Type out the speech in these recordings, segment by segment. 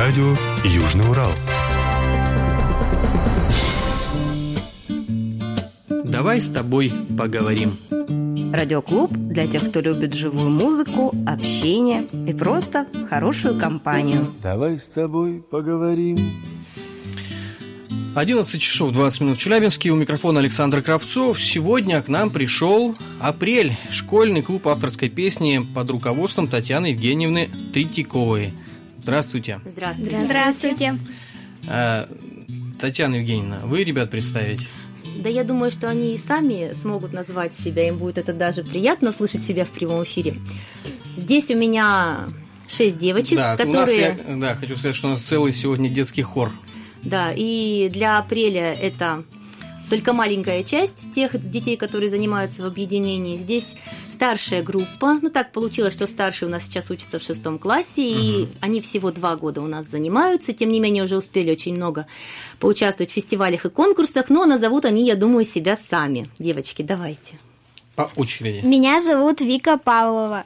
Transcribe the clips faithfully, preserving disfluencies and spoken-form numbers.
Радио Южный Урал. Давай с тобой поговорим. Радиоклуб для тех, кто любит живую музыку, общение и просто хорошую компанию. Давай с тобой поговорим. одиннадцать часов двадцать минут в Челябинске. У микрофона Александр Кравцов. Сегодня к нам пришел апрель. Школьный клуб авторской песни под руководством Татьяны Евгеньевны Третьяковой. Здравствуйте. Здравствуйте. Здравствуйте. А, Татьяна Евгеньевна, вы ребят представите? Да я думаю, что они и сами смогут назвать себя. Им будет это даже приятно услышать себя в прямом эфире. Здесь у меня шесть девочек, да, которые... У нас, я, да, хочу сказать, что у нас целый сегодня детский хор. Да, и для апреля это только маленькая часть тех детей, которые занимаются в объединении. Здесь старшая группа. Ну, так получилось, что старший у нас сейчас учится в шестом классе, и угу. они всего два года у нас занимаются. Тем не менее, уже успели очень много поучаствовать в фестивалях и конкурсах, но назовут они, я думаю, себя сами. Девочки, давайте. По очереди. Меня зовут Вика Павлова.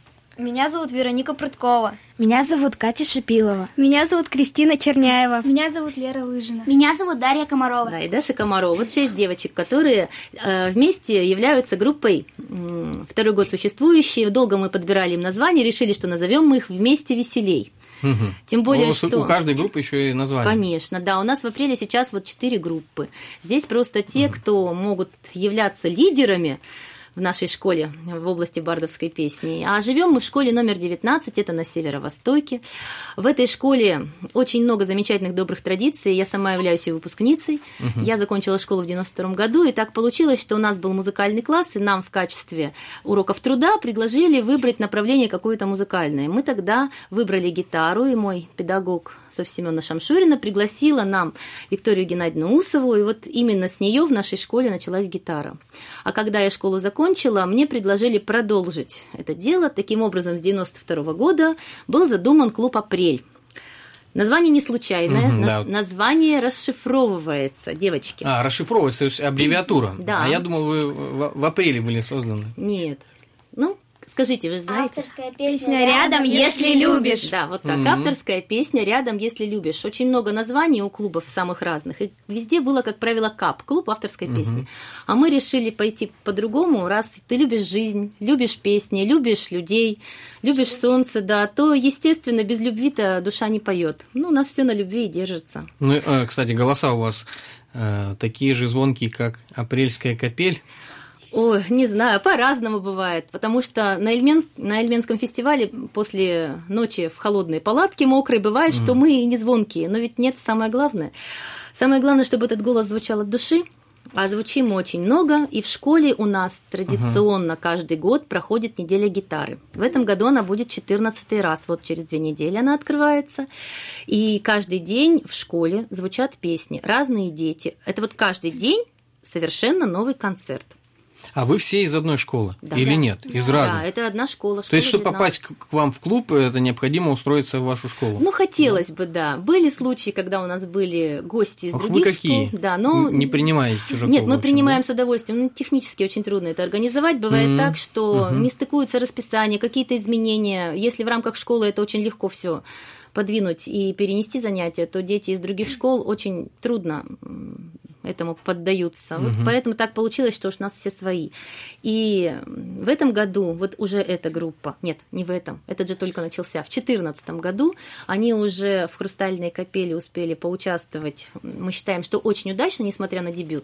Меня зовут Вероника Прудкова. Меня зовут Катя Шипилова. Меня зовут Кристина Черняева. Меня зовут Лера Лыжина. Меня зовут Дарья Комарова. Да, и Даша Комарова. Вот шесть девочек, которые э, вместе являются группой э, второй год существующей. Долго мы подбирали им название, решили, что назовем мы их «Вместе веселей». Угу. Тем более, у, что... У каждой группы еще и название. Конечно, да. У нас в апреле сейчас вот четыре группы. Здесь просто те, угу. кто могут являться лидерами в нашей школе в области бардовской песни. А живем мы в школе номер девятнадцать, это на северо-востоке. В этой школе очень много замечательных добрых традиций. Я сама являюсь ее выпускницей. Угу. Я закончила школу в девяносто втором году, и так получилось, что у нас был музыкальный класс, и нам в качестве уроков труда предложили выбрать направление какое-то музыкальное. Мы тогда выбрали гитару, и мой педагог Софья Семеновна Шамшурина пригласила нам Викторию Геннадьевну Усову, и вот именно с нее в нашей школе началась гитара. А когда я школу закончила, мне предложили продолжить это дело. Таким образом, с девяносто второго года был задуман клуб «Апрель». Название не случайное, mm-hmm, на- да. название расшифровывается, девочки. А, расшифровывается, то есть аббревиатура. Да. А я думал, вы в, в апреле были созданы. Нет. Ну, скажите, вы знаете? Авторская песня, песня «Рядом, если любишь». Да, вот так. Mm-hmm. Авторская песня «Рядом, если любишь». Очень много названий у клубов самых разных. И везде было, как правило, КАП, клуб авторской mm-hmm. песни. А мы решили пойти по-другому. Раз ты любишь жизнь, любишь песни, любишь людей, любишь солнце, да, то, естественно, без любви-то душа не поет. Ну, у нас все на любви и держится. Ну, кстати, голоса у вас э, такие же звонкие, как апрельская капель. Ой, не знаю, по-разному бывает, потому что на, Эльменск, на Эльменском фестивале после ночи в холодной палатке мокрой бывает, mm. что мы и не звонкие, но ведь нет, самое главное. Самое главное, чтобы этот голос звучал от души, а звучим мы очень много, и в школе у нас традиционно uh-huh. каждый год проходит неделя гитары. В этом году она будет четырнадцатый раз, вот через две недели она открывается, и каждый день в школе звучат песни, разные дети. Это вот каждый день совершенно новый концерт. А вы все из одной школы да, или да. нет? Из да, разных? Да, это одна школа. То есть, чтобы попасть к вам в клуб, это необходимо устроиться в вашу школу? Ну, хотелось да. бы, да. Были случаи, когда у нас были гости из Ох, других вы какие? школ. Да, но... Не принимаете чужаков? Нет, мы общем, принимаем да? с удовольствием. Ну, технически очень трудно это организовать. Бывает mm-hmm. так, что mm-hmm. не стыкуются расписания, какие-то изменения. Если в рамках школы это очень легко все подвинуть и перенести занятия, то дети из других школ очень трудно этому поддаются. Uh-huh. Вот поэтому так получилось, что уж у нас все свои. И в этом году, вот уже эта группа, нет, не в этом, этот же только начался, в две тысячи четырнадцатом году они уже в «Хрустальной капели» успели поучаствовать, мы считаем, что очень удачно, несмотря на дебют,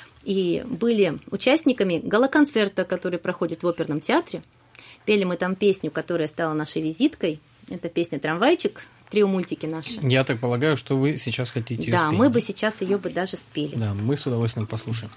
и были участниками гала-концерта, который проходит в оперном театре. Пели мы там песню, которая стала нашей визиткой, это песня «Трамвайчик», трио-мультики наши. Я так полагаю, что вы сейчас хотите ее да, спеть. Да, мы бы сейчас ее бы даже спели. Да, мы с удовольствием послушаем.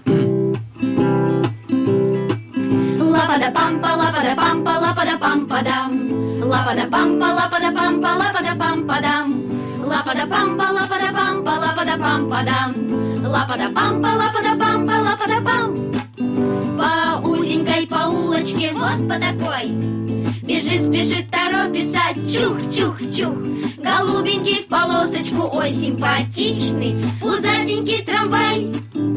Лапада-пампа, лапада-пампа, лапада-пампа-дам. Лапада-пампа, лапада-пампа, лапада-пампа-дам. Лапада-пампа, лапада-пампа, лапада-пампа-дам. Лапада-пампа, лапада-пампа, лапада-пам. По узенькой, по улочке, вот по такой. Бежит, спешит, торопится, чух-чух-чух. Голубенький в полосочку, ой, симпатичный. Пузатенький трамвай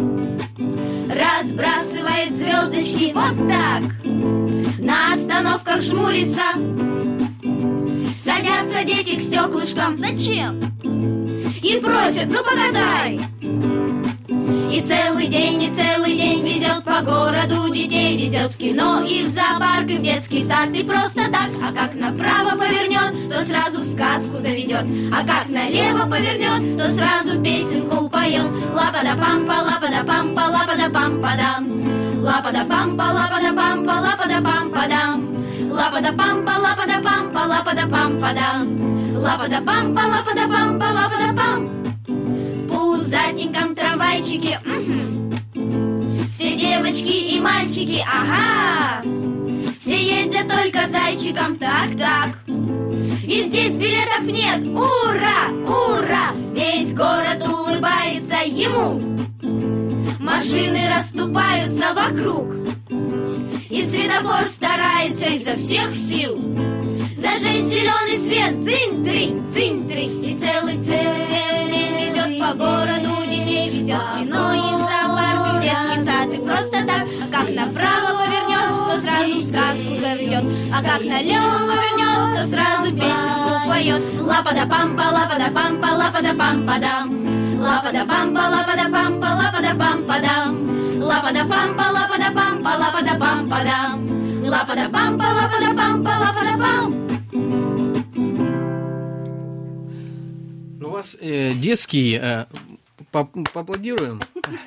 разбрасывает звездочки вот так. На остановках жмурится, Садятся дети к стеклышкам. Зачем? И просят, ну погадай. И целый день, и целый день везет по городу детей. Везет в кино и в зоопарк, и в детский сад. И просто так, а как направо повернет, то сразу в сказку заведет. А как налево повернет, то сразу песенку поет. Лапа-да-пампа, лапа-да-пампа, лапа-да-пампа-дам. Лапа-да-пампа, лапа-да-пампа, лапа-да-пампа-дам. Лапа-да-пампа, лапа-да-пампа, лапа-да-пампа-дам. Лапа-да-пампа, лапа-да-пампа, лапа-да-пам. В пузатеньком трамвайчике, угу. Все девочки и мальчики, ага. Все ездят только зайчиком, так-так. Ведь здесь билетов нет, ура, ура. Весь город улыбается ему. Машины расступаются вокруг. И светофор старается изо всех сил зажечь зеленый свет, дзынь-трынь, дзынь-трынь. И целый-целый день везет по городу детей. Везет в кино и в зоопарк, и в детский сад. И просто так, а как направо повернет, то сразу в сказку заведет. А как налево повернет, то сразу песенку поет. Лапа-да-пампа, лапа-да-пампа, лапа-да-пампа-дам. Лапа-да-пампа, лапа-да-пампа, лапа-да-пампа-дам. Лапа-да-пампа, лапа-да-пампа, лапа-да-пампа-дам. Лапа-да-пампа, лапа-да-пампа, лапа-да-пам. Ну, у вас э, детский... Э, поаплодируем.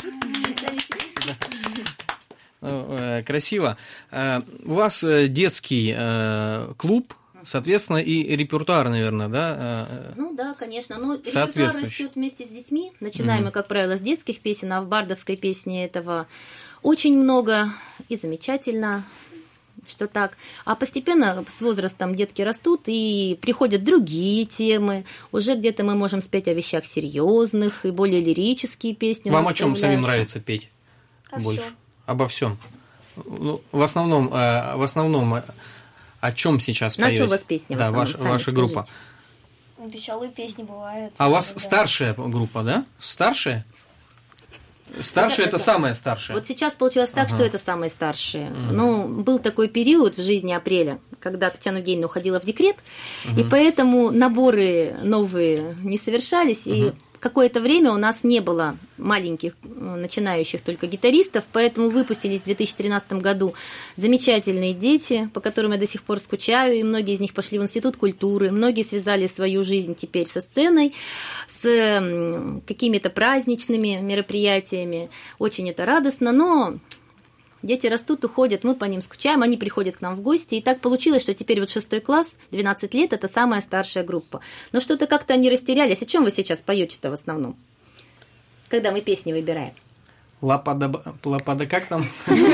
Красиво. У вас детский клуб, соответственно, и репертуар, наверное, да? Ну да, конечно. Но репертуар растет вместе с детьми. Начинаем мы, как правило, с детских песен, а в бардовской песне этого очень много и замечательно, что так. А постепенно с возрастом детки растут, и приходят другие темы. Уже где-то мы можем спеть о вещах серьезных и более лирические песни. Вам о чем самим нравится петь? О больше? всем. Обо всем. Ну, в основном, в основном, о чем сейчас поете? На чем у вас песни? Да, ваша, ваша группа. Веселые песни бывают. А у вас да. старшая группа, да? Старшая? Старшая – это, это самая старшая. Вот сейчас получилось так, ага. что это самые старшие. Угу. Ну, был такой период в жизни Апреля, когда Татьяна Евгеньевна уходила в декрет, угу. и поэтому наборы новые не совершались, угу. и какое-то время у нас не было маленьких начинающих только гитаристов, поэтому выпустились в две тысячи тринадцатом году замечательные дети, по которым я до сих пор скучаю, и многие из них пошли в Институт культуры, многие связали свою жизнь теперь со сценой, с какими-то праздничными мероприятиями. Очень это радостно, но... Дети растут, уходят, мы по ним скучаем, они приходят к нам в гости. И так получилось, что теперь вот шестой класс, двенадцать лет, это самая старшая группа. Но что-то как-то они растерялись. О чем вы сейчас поете-то в основном? Когда мы песни выбираем? Лапада, лапада как там?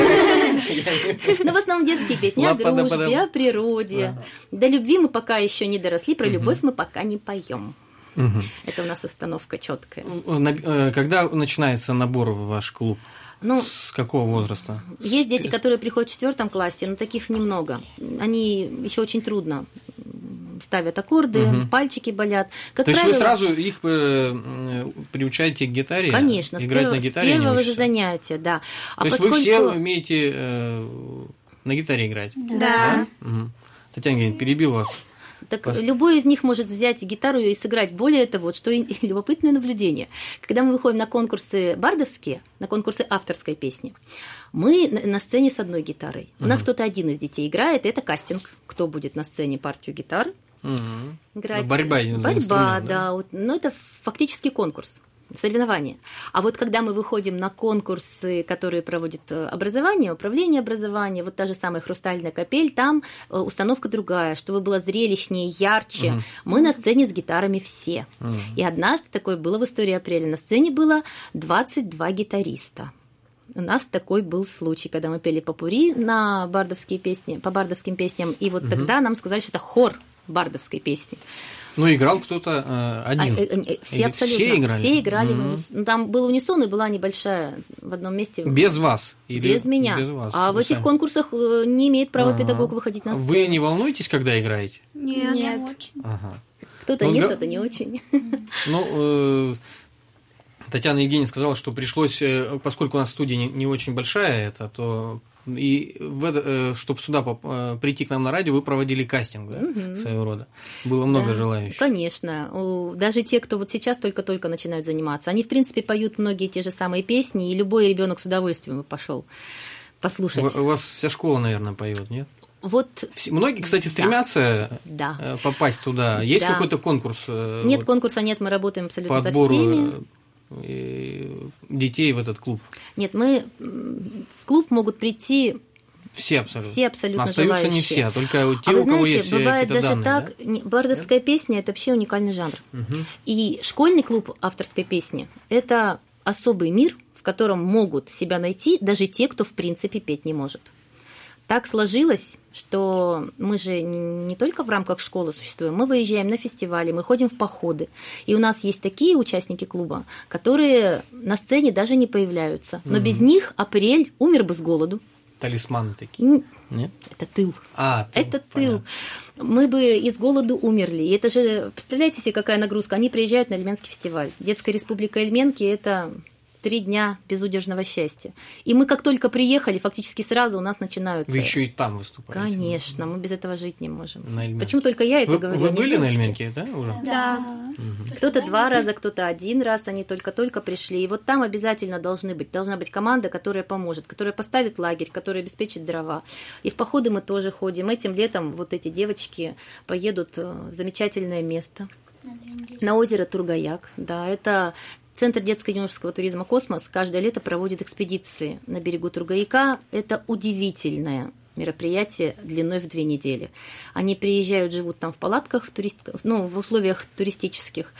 Ну, в основном детские песни о дружбе, о природе. До любви мы пока еще не доросли, про любовь мы пока не поем. Это у нас установка четкая. Когда начинается набор в ваш клуб? Ну, с какого возраста? Есть дети, которые приходят в четвертом классе, но таких немного. Они еще очень трудно ставят аккорды, угу. пальчики болят. Как То правило, есть вы сразу их приучаете к гитаре? Конечно, играть с, перв... на гитаре с первого же занятия, да. А То есть поскольку... вы все умеете э, на гитаре играть? Да. да? Угу. Татьяна Евгеньевна, перебил вас. Так Пос... любой из них может взять гитару и сыграть. Более того, вот что любопытное наблюдение. Когда мы выходим на конкурсы бардовские, на конкурсы авторской песни, мы на сцене с одной гитарой. У угу. нас кто-то один из детей играет, и это кастинг. Кто будет на сцене партию гитар угу. играть. Борьба, Борьба, да. да. Вот, но это фактически конкурс. Соревнования. А вот когда мы выходим на конкурсы, которые проводит образование, управление образования, вот та же самая «Хрустальная капель», там установка другая, чтобы было зрелищнее, ярче. Угу. Мы на сцене с гитарами все. Угу. И однажды такое было в истории Апреля. На сцене было двадцать два гитариста. У нас такой был случай, когда мы пели попурри на бардовские песни, по бардовским песням, и вот угу. тогда нам сказали, что это хор бардовской песни. Ну, играл кто-то э, один. А, э, э, все абсолютно. Все играли? Все играли. Mm-hmm. Там был унисон, и была небольшая в одном месте. Без вас? Или без меня. Без вас, а в этих сами. конкурсах не имеет права ага. педагог выходить на сцену. Вы не волнуетесь, когда играете? Нет. Нет. Ага. Кто-то ну, нет, га... кто-то не очень. Ну, э, Татьяна Евгеньевна сказала, что пришлось, поскольку у нас студия не, не очень большая, это, то И чтобы сюда прийти к нам на радио, вы проводили кастинг, да, угу. своего рода? Было много да, желающих? Конечно. Даже те, кто вот сейчас только-только начинают заниматься, они, в принципе, поют многие те же самые песни, и любой ребенок с удовольствием бы пошел послушать. У вас вся школа, наверное, поет, нет? Вот, многие, кстати, стремятся да. попасть туда. Есть да. какой-то конкурс? Нет, вот, конкурса нет, мы работаем абсолютно по отбору со всеми. Детей в этот клуб? Нет, мы в клуб могут прийти все абсолютно. Все абсолютно остаются желающие. Не все, а только те, а вы у кого знаете, есть бывает какие-то даже данные, так. Да? Бардовская да? песня – это вообще уникальный жанр. Угу. И школьный клуб авторской песни – это особый мир, в котором могут себя найти даже те, кто в принципе петь не может. Так сложилось, что мы же не только в рамках школы существуем, мы выезжаем на фестивали, мы ходим в походы. И у нас есть такие участники клуба, которые на сцене даже не появляются. Но угу. без них апрель умер бы с голоду. Талисманы такие? Нет? Это тыл. А, тыл. Это тыл. Понятно. Мы бы из голоду умерли. И это же, представляете себе, какая нагрузка? Они приезжают на Ильменский фестиваль. Детская республика Ильменки – это... Три дня безудержного счастья. И мы как только приехали, фактически сразу у нас начинаются... Вы еще и там выступаете. Конечно, мы без этого жить не можем. На Ильменке. Почему только я это вы, говорю? Вы были на Ильменке, да, уже? Да. Угу. Кто-то два раза, кто-то один раз, они только-только пришли. И вот там обязательно должны быть, должна быть команда, которая поможет, которая поставит лагерь, которая обеспечит дрова. И в походы мы тоже ходим. Этим летом вот эти девочки поедут в замечательное место. На озеро Тургаяк. Да, это... Центр детско-юношеского туризма «Космос» каждое лето проводит экспедиции на берегу Тургаяка. Это удивительное мероприятие длиной в две недели. Они приезжают, живут там в палатках, в, турист... ну, в условиях туристических.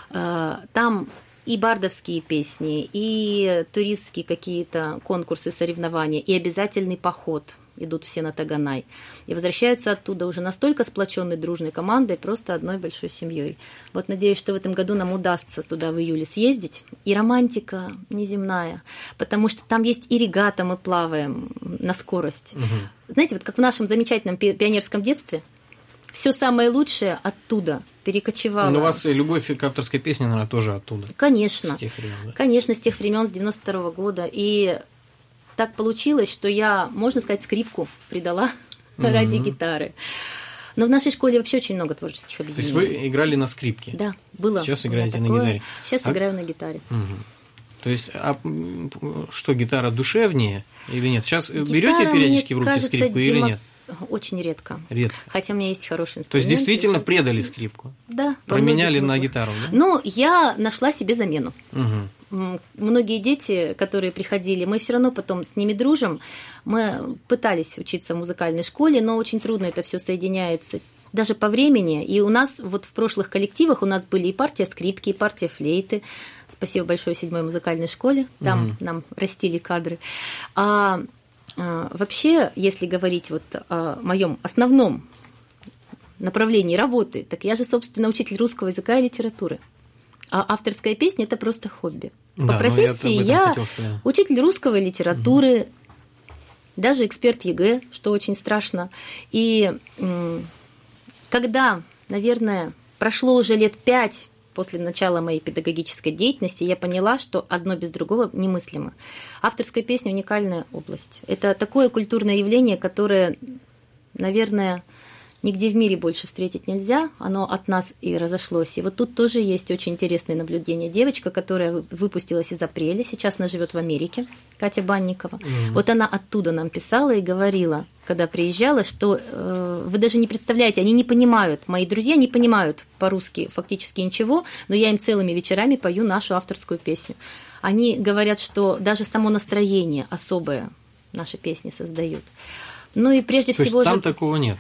Там и бардовские песни, и туристские какие-то конкурсы, соревнования, и обязательный поход. Идут все на Таганай. И возвращаются оттуда уже настолько сплоченной дружной командой, просто одной большой семьей. Вот надеюсь, что в этом году нам удастся туда в июле съездить. И романтика неземная, потому что там есть и регата, мы плаваем на скорость. Угу. Знаете, вот как в нашем замечательном пионерском детстве, все самое лучшее оттуда перекочевало. Но у вас любовь к авторской песне, наверное, тоже оттуда. Конечно. С тех времен, да? Конечно, с тех времен, с девяносто второго года. И так получилось, что я, можно сказать, скрипку придала mm-hmm. ради гитары. Но в нашей школе вообще очень много творческих объединений. То есть вы играли на скрипке? Да, было. Сейчас было играете такое. на гитаре? Сейчас а... играю на гитаре. Угу. То есть, а что, гитара душевнее или нет? Сейчас гитара, берете периодически в руки кажется, скрипку демо... или нет? Очень редко. Редко. Хотя у меня есть хороший инструмент. То есть, действительно предали скрипку? Да. Променяли на гитару, да? Ну, я нашла себе замену. Угу. Многие дети, которые приходили, мы все равно потом с ними дружим. Мы пытались учиться в музыкальной школе, но очень трудно это все соединяется. Даже по времени. И у нас вот в прошлых коллективах у нас были и партия скрипки, и партия флейты. Спасибо большое седьмой музыкальной школе. Там угу. нам растили кадры. А, а вообще, если говорить вот о моем основном направлении работы, так я же, собственно, учитель русского языка и литературы. А авторская песня – это просто хобби. Да, по профессии я, я учитель русского и литературы, угу. даже эксперт ЕГЭ, что очень страшно. И когда, наверное, прошло уже лет пять после начала моей педагогической деятельности, я поняла, что одно без другого немыслимо. Авторская песня – уникальная область. Это такое культурное явление, которое, наверное, нигде в мире больше встретить нельзя, оно от нас и разошлось. И вот тут тоже есть очень интересное наблюдение. Девочка, которая выпустилась из апреля, сейчас она живет в Америке, Катя Банникова. Mm-hmm. Вот она оттуда нам писала и говорила, когда приезжала, что э, вы даже не представляете, они не понимают, мои друзья не понимают по-русски фактически ничего, но я им целыми вечерами пою нашу авторскую песню. Они говорят, что даже само настроение особое наши песни создают. Ну и прежде То всего есть там же... такого нет?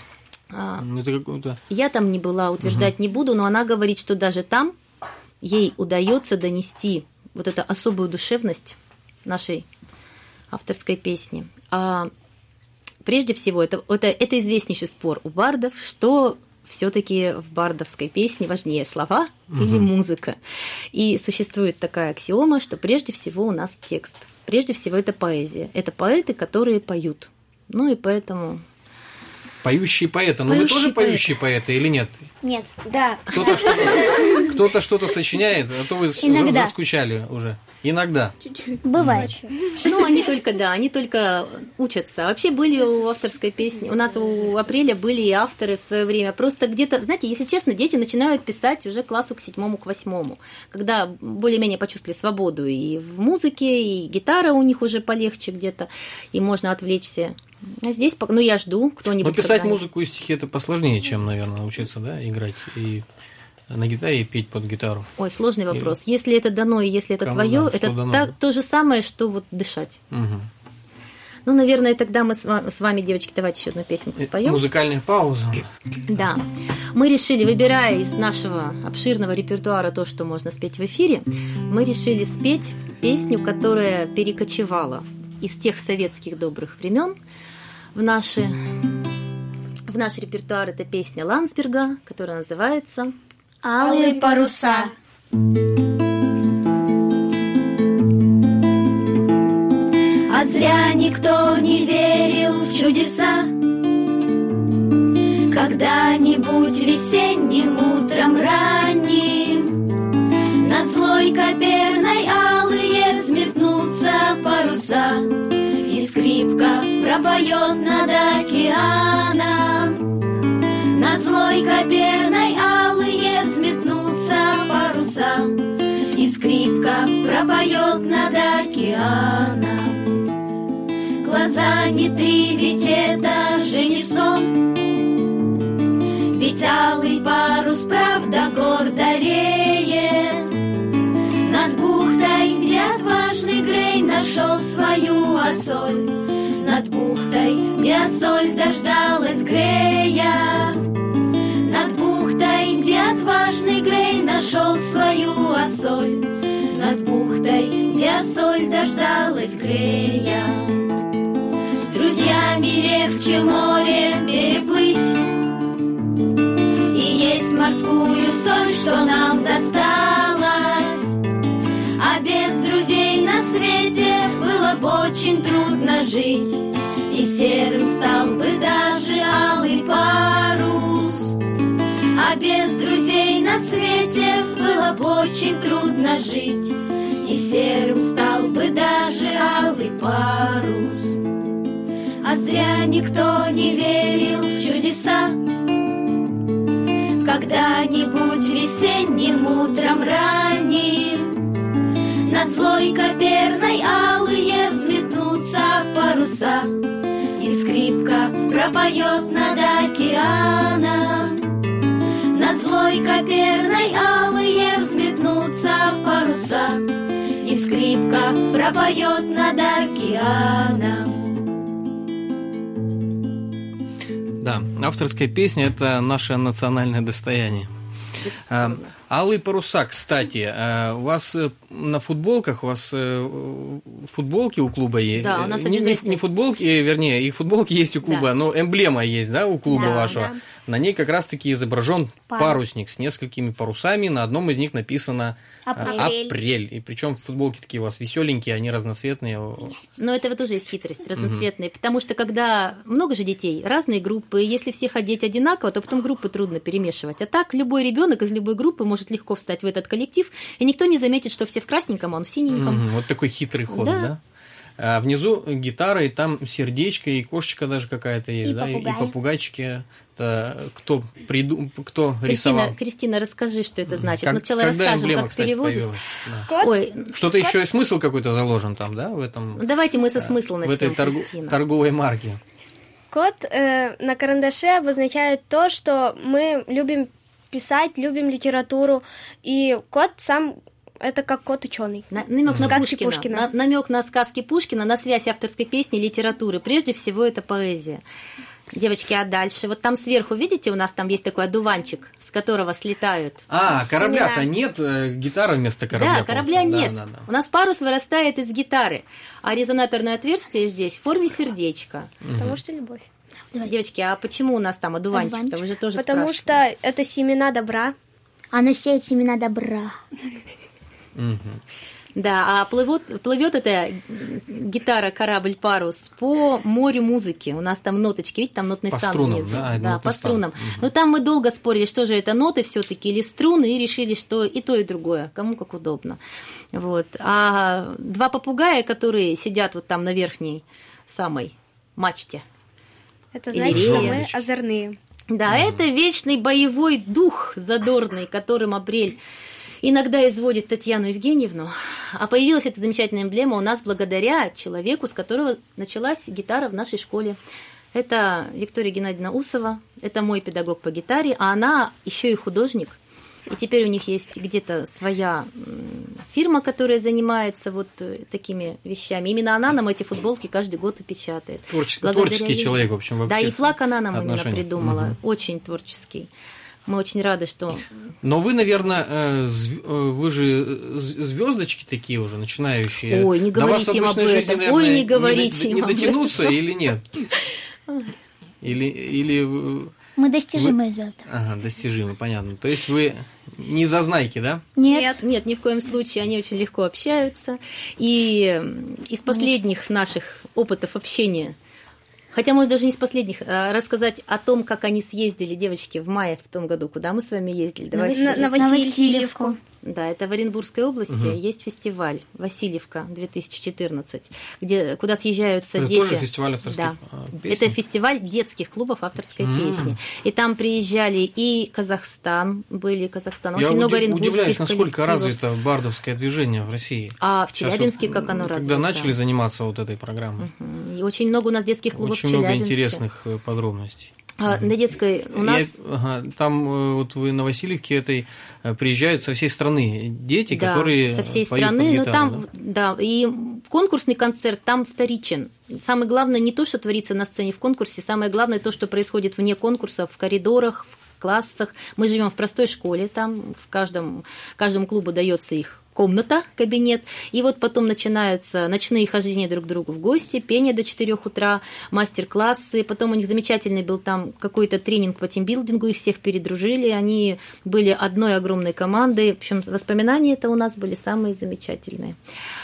Это я там не была, утверждать угу. не буду, но она говорит, что даже там ей удается донести вот эту особую душевность нашей авторской песни. А прежде всего, это, это, это известнейший спор у бардов, что все-таки в бардовской песне важнее слова угу. или музыка. И существует такая аксиома, что прежде всего у нас текст. Прежде всего это поэзия. Это поэты, которые поют. Ну и поэтому... Поющие поэты. Но вы тоже поэт. Поющие поэты или нет? Нет, да. Кто-то что-то, кто-то что-то сочиняет, а то вы Иногда. заскучали уже. Иногда. Бывает. Ну, они только, да, они только учатся. Вообще были у авторской песни, у нас у Апреля были и авторы в свое время. Просто где-то, знаете, если честно, дети начинают писать уже классу к седьмому, к восьмому, когда более-менее почувствовали свободу и в музыке, и гитара у них уже полегче где-то, и можно отвлечься. А здесь, ну, я жду, кто-нибудь... Но писать музыку и стихи – это посложнее, чем, наверное, научиться, да, играть и... на гитаре и петь под гитару. Ой, сложный вопрос. Или... Если это дано и если это твое, да, это так, то же самое, что вот дышать. Угу. Ну, наверное, тогда мы с вами, девочки, давайте еще одну песенку споем. Музыкальная пауза. Да. Мы решили, выбирая из нашего обширного репертуара то, что можно спеть в эфире, мы решили спеть песню, которая перекочевала из тех советских добрых времен в наши... В наш репертуар. Это песня Ландсберга, которая называется «Алые паруса». А зря никто не верил в чудеса. Когда-нибудь весенним утром ранним над злой Коперной алые взметнутся паруса, и скрипка пропоет над океаном. Над злой Коперной алые взметнутся паруса, и скрипка пропоет над океаном. Глаза не три, ведь это же не сон, ведь алый парус, правда, гордо реет над бухтой, где отважный Грей нашел свою осоль, над бухтой, где осоль дождалась Грея, над бухтой, где отважный Грей нашел свою осоль, над бухтой, где осоль дождалась Грея. С друзьями легче море переплыть и есть морскую соль, что нам досталось, а без друзей на свете было бы очень трудно жить, и серым стал бы даже алый парус. А без друзей на свете было бы очень трудно жить, и серым стал бы даже алый парус. А зря никто не верил в чудеса. Когда-нибудь весенним утром ранним над злой Коперной алые взметнутся паруса, и скрипка пропоет над океаном. Над злой Коперной алые взметнутся паруса, и скрипка пропоет над океаном. Да, авторская песня – это наше национальное достояние. А, алые паруса, кстати, а у вас на футболках, у вас футболки у клуба есть? Да, у нас не, обязательно. Не футболки, вернее, их футболки есть у клуба, да. Но эмблема есть, да, у клуба да, вашего. Да. На ней как раз-таки изображен Парус. парусник с несколькими парусами, на одном из них написано Апрель. «Апрель». И причем футболки такие у вас веселенькие, они разноцветные. Но это вот тоже есть хитрость, разноцветные, угу. Потому что когда много же детей, разные группы, если всех одеть одинаково, то потом группы трудно перемешивать. А так любой ребенок из любой группы может легко встать в этот коллектив, и никто не заметит, что все в красненьком, а он в синеньком. Угу. Вот такой хитрый ход, да? да? А внизу гитара, и там сердечко, и кошечка даже какая-то есть, и да, попугай. и попугайчики. Это кто, приду... кто Кристина, рисовал? Кристина, расскажи, что это значит. Как, Мы сначала когда расскажем, эмблема, как кстати, переводится. появилась? Да. Ой, Что-то еще и смысл какой-то заложен там, да, в этом? давайте мы со смысла в начнем, этой торгу... Кристина. торговой марке. Кот э, на карандаше обозначает то, что мы любим писать, любим литературу, и кот сам это как кот ученый. На, намек на Сказки Пушкина. Пушкина. На, намек на сказки Пушкина, на связь авторской песни и литературы. Прежде всего, это поэзия. Девочки, а дальше? Вот там сверху, видите, у нас там есть такой одуванчик, с которого слетают. А, корабля-то семена. нет, гитара вместо корабля. Да, корабля получается. нет. Да, да, да. У нас парус вырастает из гитары, а резонаторное отверстие здесь в форме сердечка. Потому что любовь. Девочки, а почему у нас там одуванчик? Одуванчик. Вы же тоже Потому спрашивали. что это семена добра. Она сеет семена добра. Угу. Да, а плывет, плывет эта гитара, корабль, парус по морю музыки. У нас там ноточки, видите, там нотный по стан струнам, внизу. да, да, по стан. струнам. Угу. Но там мы долго спорили, что же это, ноты все-таки или струны, и решили, что и то, и другое, кому как удобно. Вот. А два попугая, которые сидят вот там на верхней самой мачте. Это Или значит, что рея. мы озорные. Да, mm. это вечный боевой дух задорный, которым Апрель иногда изводит Татьяну Евгеньевну. А появилась эта замечательная эмблема у нас благодаря человеку, с которого началась гитара в нашей школе. Это Виктория Геннадьевна Усова, это мой педагог по гитаре, а она еще и художник. И теперь у них есть где-то своя фирма, которая занимается вот такими вещами. Именно она нам эти футболки каждый год и печатает. Творческий, творческий человек, в общем, вообще. Да, и флаг она нам отношения. именно придумала. Угу. Очень творческий. Мы очень рады, что... Но вы, наверное, вы же звездочки такие уже, начинающие. Ой, не говорите им об этом. Жизни, наверное, Ой, не говорите не, им не об этом. дотянуться или нет? Или... или... Мы достижимые вы... звезды. Ага, достижимые, понятно. То есть вы не зазнайки, да? Нет. Нет, ни в коем случае. Они очень легко общаются. И из последних наших опытов общения, хотя, может, даже не из последних, а рассказать о том, как они съездили, девочки, в мае в том году, куда мы с вами ездили. Давайте. На, на Васильевку. Да, это в Оренбургской области. Угу. Есть фестиваль Васильевка две тысячи четырнадцать, где, куда съезжаются это дети. Это тоже фестиваль авторской да. песни? Это фестиваль детских клубов авторской mm. песни. И там приезжали и Казахстан, были Казахстан, Я очень много удив, оренбургских удивляюсь, насколько коллективов. развито бардовское движение в России. А в Челябинске вот, как оно развито? Когда начали заниматься вот этой программой. Угу. И очень много у нас детских клубов очень в Челябинске. Очень много интересных подробностей. А, на детской у нас... Я, ага, там вот вы на Васильевке этой приезжают со всей страны дети, да, которые со всей поют страны, под гитару, но там, да? да, и конкурсный концерт там вторичен. Самое главное не то, что творится на сцене в конкурсе, самое главное то, что происходит вне конкурса, в коридорах, в классах. Мы живем в простой школе, там в каждом, каждому клубу дается их комната, кабинет, и вот потом начинаются ночные хождения друг к другу в гости, пение до четырёх утра, мастер-классы, потом у них замечательный был там какой-то тренинг по тимбилдингу, их всех передружили, они были одной огромной командой, в общем, воспоминания это у нас были самые замечательные.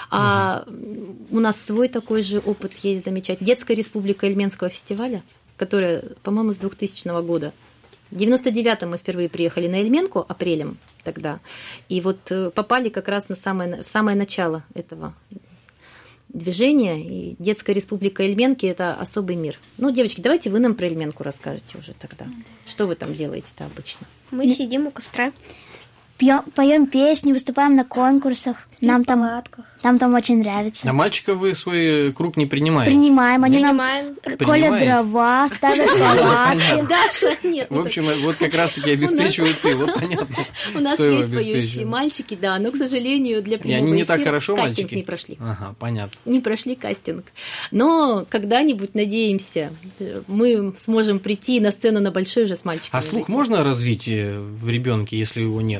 А угу. у нас свой такой же опыт есть замечательный. Детская республика Ильменского фестиваля, которая, по-моему, с двухтысячного года. В девяносто девятом мы впервые приехали на Ильменку, апрелем тогда, и вот попали как раз на самое, в самое начало этого движения. И Детская республика Ильменки – это особый мир. Ну, девочки, давайте вы нам про Ильменку расскажете уже тогда. Что вы там делаете-то обычно? Мы сидим у костра. Пьем, поем песни, выступаем на конкурсах. Нам там, там там очень нравится. А мальчиков вы свой круг не принимаете? Принимаем. Они нам Принимаете? колят дрова, ставят палатки. Даша, нет. В общем, вот как раз-таки обеспечивают ты. Вот понятно. У нас есть поющие мальчики, да, но, к сожалению, для прямого эфира они не так хорошо кастинг мальчики? не прошли. Ага, понятно. Не прошли кастинг. Но когда-нибудь, надеемся, мы сможем прийти на сцену на большой уже с мальчиками. А слух можно развить в ребенке, если его нет?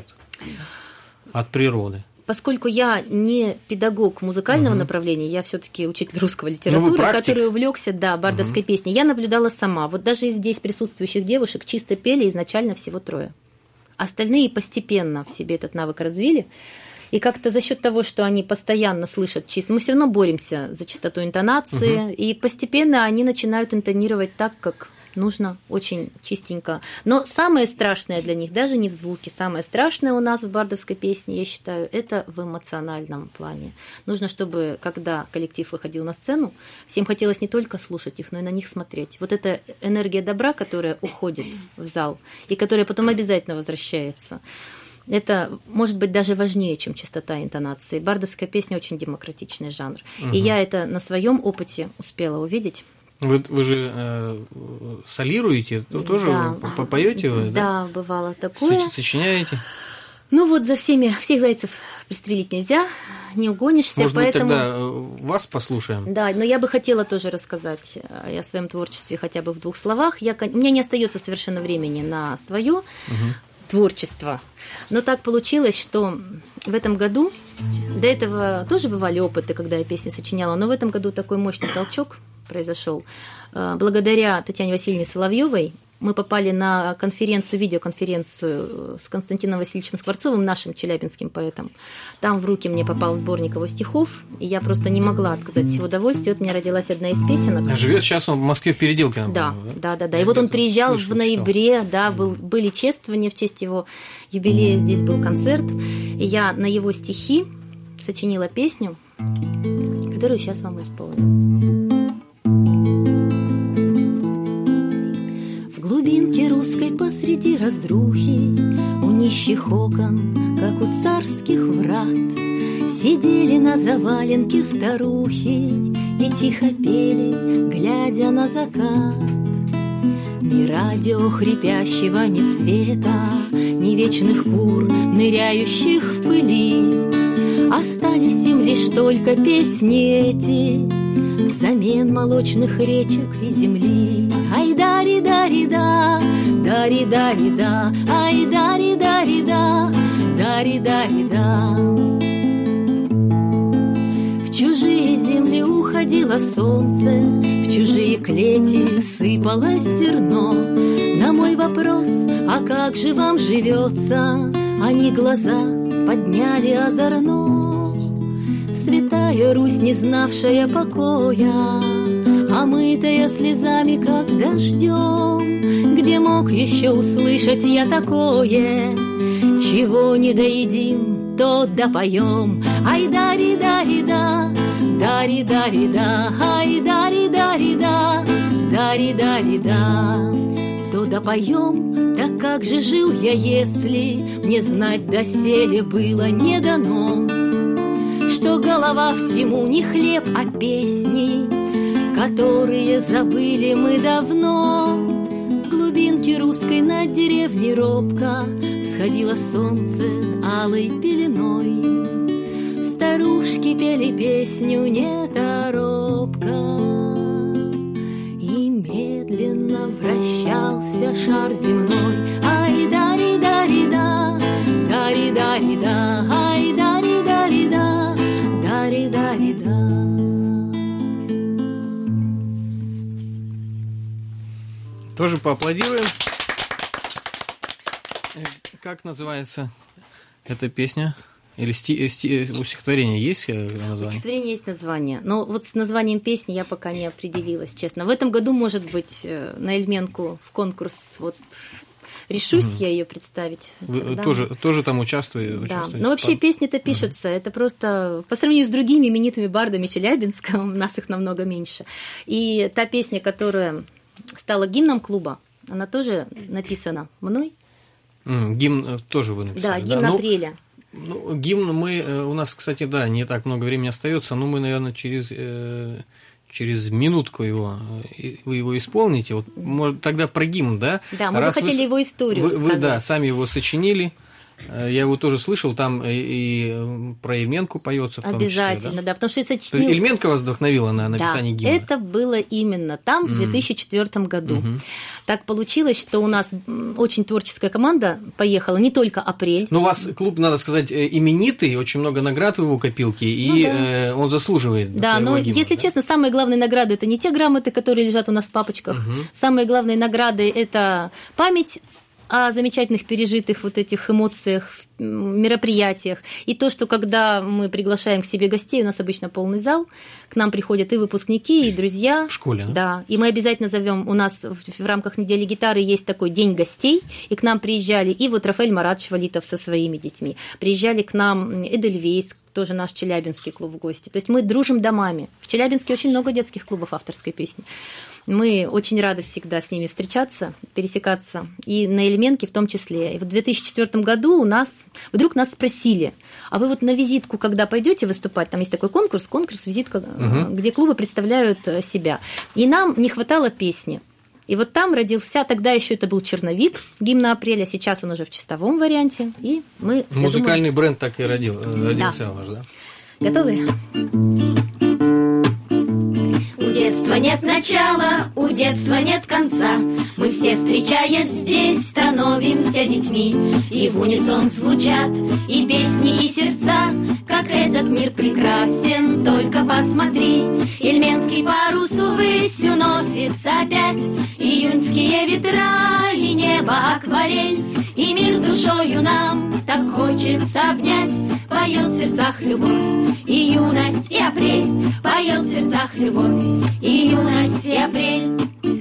От природы. Поскольку я не педагог музыкального угу. направления, я все-таки учитель русского литературы, который увлекся, да, бардовской угу. песней, я наблюдала сама. Вот даже из здесь присутствующих девушек чисто пели изначально всего трое. Остальные постепенно в себе этот навык развили. И как-то за счет того, что они постоянно слышат чисто, мы все равно боремся за чистоту интонации, угу. и постепенно они начинают интонировать так, как нужно, очень чистенько. Но самое страшное для них даже не в звуке. Самое страшное у нас в бардовской песне, я считаю, это в эмоциональном плане. Нужно, чтобы, когда коллектив выходил на сцену, всем хотелось не только слушать их, но и на них смотреть. Вот эта энергия добра, которая уходит в зал, и которая потом обязательно возвращается, это может быть даже важнее, чем чистота интонации. Бардовская песня очень демократичный жанр. Угу. И я это на своем опыте успела увидеть. Вы, вы же э, солируете, тоже да. поете вы? Да, да, бывало такое. Сочиняете? Ну вот за всеми, всех зайцев пристрелить нельзя, не угонишься. Может поэтому... быть, тогда вас послушаем? Да, но я бы хотела тоже рассказать о своем творчестве хотя бы в двух словах. Я, у меня не остается совершенно времени на свое угу. творчество. Но так получилось, что в этом году, до этого тоже бывали опыты, когда я песни сочиняла, но в этом году такой мощный толчок произошел. Благодаря Татьяне Васильевне Соловьевой мы попали на конференцию, видеоконференцию с Константином Васильевичем Скворцовым, нашим челябинским поэтом. Там в руки мне попал сборник его стихов, и я просто не могла отказать себе в удовольствии. Вот у меня родилась одна из песенок. А живет сейчас он в Москве в Переделке. Да, да, да, да. И вот он приезжал слышал, в ноябре, читал. Да, был, были чествования в честь его юбилея, здесь был концерт. И я на его стихи сочинила песню, которую сейчас вам исполню. В глубинке русской посреди разрухи, у нищих окон, как у царских врат, сидели на заваленке старухи и тихо пели, глядя на закат. Ни радио хрипящего, ни света, ни вечных кур, ныряющих в пыли. Остались им лишь только песни эти взамен молочных речек и земли. Ай дари дари да, дари дари да, ай дари дари да, дари дари да. В чужие земли уходило солнце, в чужие клети сыпалось зерно. На мой вопрос, а как же вам живется, они глаза подняли озорно. Святая Русь, не знавшая покоя, омытая слезами, как дождем, где мог еще услышать я такое? Чего не доедим, то допоем. Ай дари дари да, дари дари да, ай дари дари да, дари дари да. То допоем, так как же жил я, если мне знать доселе было не дано, что голова всему не хлеб, а песни, которые забыли мы давно. В глубинке русской над деревней робко всходило солнце алой пеленой. Старушки пели песню не торопко, и медленно вращался шар земной. Ай дари дари да, дари дари да, ай дари дари да, дари дари да. Тоже поаплодируем. Как называется эта песня? Или сти, сти, у стихотворения есть название? У стихотворения есть название. Но вот с названием песни я пока не определилась, честно. В этом году, может быть, на Эльменку в конкурс вот решусь угу. я ее представить. Вы тогда... тоже, тоже там участвуете? Да, но вообще по... песни-то пишутся. Угу. Это просто по сравнению с другими именитыми бардами Челябинска, у нас их намного меньше. И та песня, которая стала гимном клуба, она тоже написана мной. Mm, гимн тоже вы написали? Да, гимн да? апреля. Ну, гимн мы, у нас, кстати, да, не так много времени остается, но мы, наверное, через, через минутку его, вы его исполните. Вот, может, тогда про гимн, да? Да, мы бы хотели вы, его историю вы, сказать. Вы, да, сами его сочинили. Я его тоже слышал, там и, и про Ельменку поется в том обязательно, числе, да? да, потому что я сочинила... Ельменка вас вдохновила на написание да, гимна? Это было именно там, в две тысячи четвёртом году. Mm-hmm. Так получилось, что у нас очень творческая команда поехала, не только апрель. Ну, у вас клуб, надо сказать, именитый, очень много наград в его копилке, и ну, да. э, он заслуживает. Да, но гимна, если да? честно, самые главные награды – это не те грамоты, которые лежат у нас в папочках. Mm-hmm. Самые главные награды – это память о замечательных пережитых вот этих эмоциях, мероприятиях. И то, что когда мы приглашаем к себе гостей, у нас обычно полный зал, к нам приходят и выпускники, и друзья. В школе, да? Да, и мы обязательно зовем, у нас в, в рамках недели гитары есть такой день гостей, и к нам приезжали и вот Рафаэль Маратович Валитов со своими детьми, приезжали к нам Эдельвейс, тоже наш челябинский клуб в гости. То есть мы дружим домами. В Челябинске очень много детских клубов авторской песни. Мы очень рады всегда с ними встречаться, пересекаться, и на Ельменке в том числе. И в две тысячи четвёртом году у нас, вдруг нас спросили, а вы вот на визитку, когда пойдете выступать, там есть такой конкурс, конкурс, визитка, угу. где клубы представляют себя. И нам не хватало песни. И вот там родился, тогда еще это был черновик гимна апреля, сейчас он уже в чистовом варианте. И мы, музыкальный думаю... бренд так и родил, родился да. ваш, да? Готовы? У детства нет начала, у детства нет конца. Мы все, встречаясь здесь, становимся детьми. И в унисон звучат и песни, и сердца. Как этот мир прекрасен, только посмотри. Ильменский парус ввысь уносится опять. Июньские ветра и небо акварель. И мир душою нам так хочется обнять. Поет в сердцах любовь и юность, и апрель. Поет в сердцах любовь и юность, и апрель.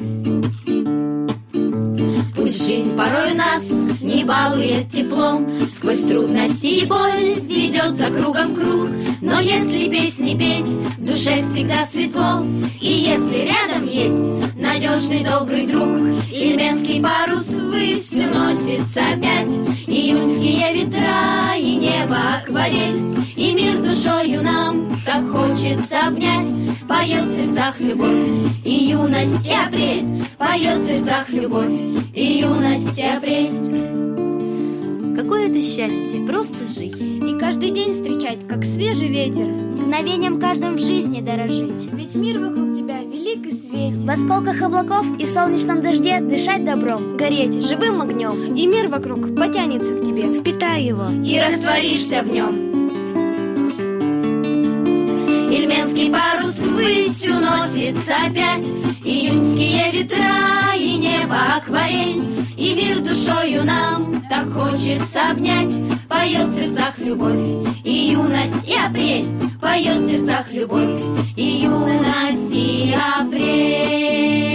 Пусть жизнь порой нас не балует теплом, сквозь трудности и боль ведет за кругом круг. Но если песни петь, в душе всегда светло. И если рядом есть надежный добрый друг, Ильменский парус ввысь уносится опять. Июньские ветра и небо акварель. И мир душою нам так хочется обнять. Поет в сердцах любовь и юность, и апрель. Поет в сердцах любовь и юность, и апрель. Какое это счастье просто жить. И каждый день встречать, как свежий ветер. Мгновением каждым в жизни дорожить. Ведь мир вокруг тебя велик и светит. В осколках облаков и солнечном дожде дышать добром. Гореть живым огнем. И мир вокруг потянется к тебе. Впитай его и растворишься в нем. Ильменский парус ввысь уносится опять. Июньские ветра и небо акварель. И мир душою нам так хочется обнять. Поет в сердцах любовь и юность, и апрель. Поет в сердцах любовь и юность, и апрель.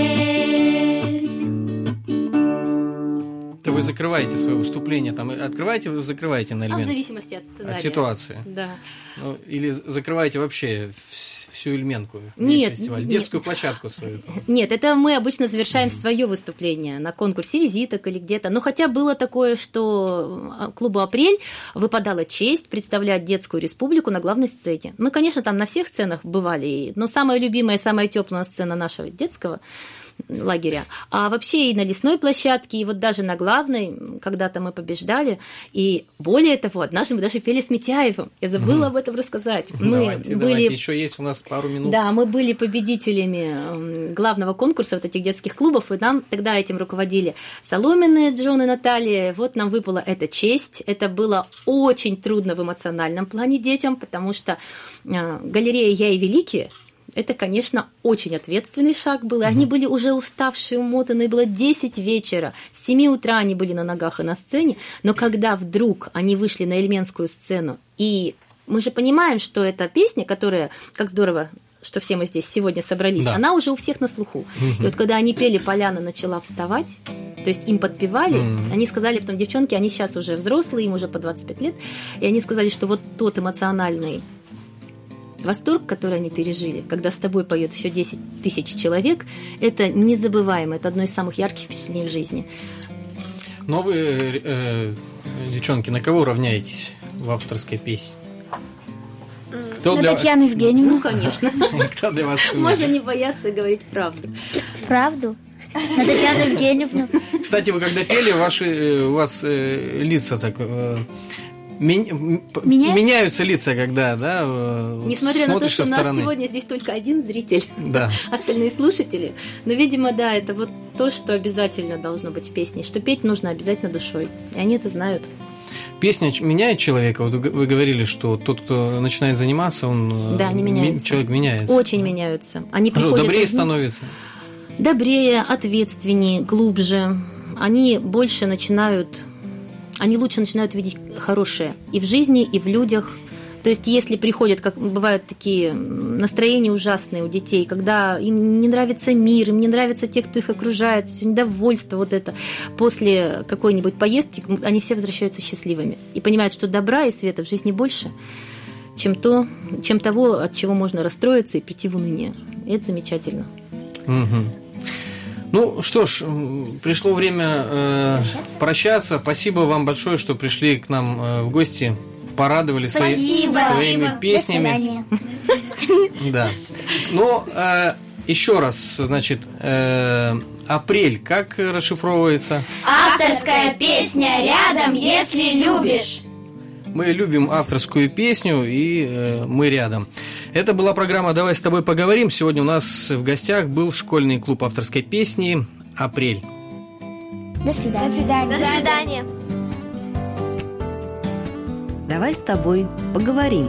Это вы закрываете свое выступление, там открываете, вы закрываете на элемент? А в зависимости от сценария. От ситуации? Да. Ну, или закрываете вообще всю Ильменку, весь нет, фестиваль, нет. детскую площадку свою? Нет, это мы обычно завершаем mm-hmm. свое выступление на конкурсе визиток или где-то. Но хотя было такое, что клубу «Апрель» выпадала честь представлять детскую республику на главной сцене. Мы, конечно, там на всех сценах бывали, но самая любимая, самая теплая сцена нашего детского лагеря. А вообще и на лесной площадке, и вот даже на главной когда-то мы побеждали. И более того, однажды мы даже пели с Митяевым. Я забыла mm-hmm. об этом рассказать. Мы давайте, были... давайте, еще есть у нас пару минут. Да, мы были победителями главного конкурса вот этих детских клубов, и нам тогда этим руководили Соломины, Джон и Наталья. Вот нам выпала эта честь. Это было очень трудно в эмоциональном плане детям, потому что галерея «Я и великие» это, конечно, очень ответственный шаг был. И они были уже уставшие, умотанные. Было десять вечера. С семи утра они были на ногах и на сцене. Но когда вдруг они вышли на Ильменскую сцену, и мы же понимаем, что эта песня, которая, как здорово, что все мы здесь сегодня собрались, да. она уже у всех на слуху. Угу. И вот когда они пели, поляна начала вставать, то есть им подпевали, угу. они сказали потом, девчонки, они сейчас уже взрослые, им уже по двадцать пять лет, и они сказали, что вот тот эмоциональный восторг, который они пережили, когда с тобой поет еще десять тысяч человек, это незабываемо, это одно из самых ярких впечатлений в жизни. Но вы, э, девчонки, на кого равняетесь в авторской песне? Кто на для... Татьяну Евгеньевну. Ну, конечно. Кто для вас? Можно не бояться и говорить правду. Правду? На Татьяну Евгеньевну. Кстати, вы когда пели, ваши, у вас э, лица так... Э, Меняются? Меняются лица, когда, да, несмотря на то, что у нас стороны. Сегодня здесь только один зритель, да. остальные слушатели. Но, видимо, да, это вот то, что обязательно должно быть в песне, что петь нужно обязательно душой. И они это знают. Песня меняет человека? Вот вы говорили, что тот, кто начинает заниматься, он да, они меняются. Человек меняется. Очень меняются. Они а что, добрее становится? Добрее, ответственнее, глубже. Они больше начинают... Они лучше начинают видеть хорошее и в жизни, и в людях. То есть, если приходят, как бывают такие настроения ужасные у детей, когда им не нравится мир, им не нравятся те, кто их окружает, все недовольство вот это, после какой-нибудь поездки они все возвращаются счастливыми и понимают, что добра и света в жизни больше, чем, то, чем того, от чего можно расстроиться и прийти в уныние. И это замечательно. Угу. Ну что ж, пришло время э, прощаться. прощаться. Спасибо вам большое, что пришли к нам э, в гости, порадовали свои, своими песнями. Да. Ну, э, еще раз, значит, э, апрель, как расшифровывается? Авторская песня рядом, если любишь. Мы любим авторскую песню, и э, мы рядом. Это была программа «Давай с тобой поговорим». Сегодня у нас в гостях был школьный клуб авторской песни «Апрель». До свидания. До свидания. До свидания. Давай с тобой поговорим.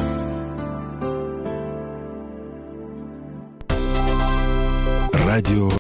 Радио